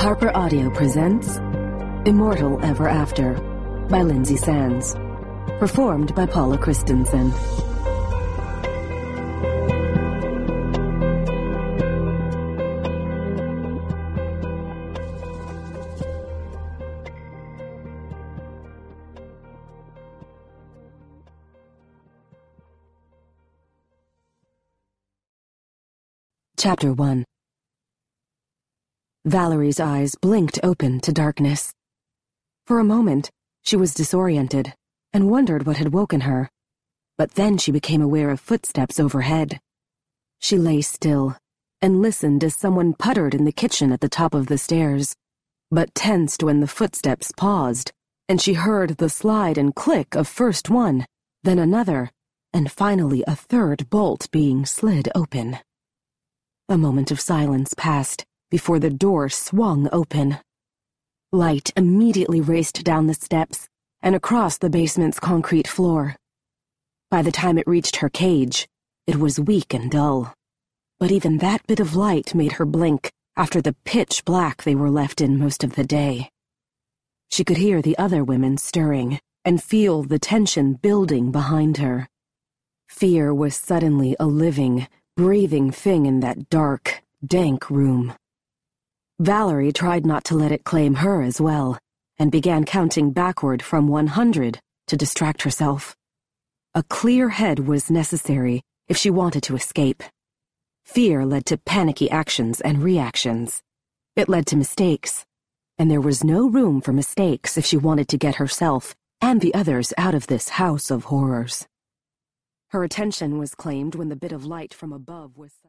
Harper Audio presents Immortal Ever After by Lindsay Sands. Performed by Paula Christensen. Chapter 1. Valerie's eyes blinked open to darkness. For a moment, she was disoriented and wondered what had woken her, but then she became aware of footsteps overhead. She lay still and listened as someone puttered in the kitchen at the top of the stairs, but tensed when the footsteps paused, and she heard the slide and click of first one, then another, and finally a third bolt being slid open. A moment of silence passed before the door swung open. Light immediately raced down the steps and across the basement's concrete floor. By the time it reached her cage, it was weak and dull. But even that bit of light made her blink after the pitch black they were left in most of the day. She could hear the other women stirring and feel the tension building behind her. Fear was suddenly a living, breathing thing in that dark, dank room. Valerie tried not to let it claim her as well, and began counting backward from 100 to distract herself. A clear head was necessary if she wanted to escape. Fear led to panicky actions and reactions. It led to mistakes, and there was no room for mistakes if she wanted to get herself and the others out of this house of horrors. Her attention was claimed when the bit of light from above was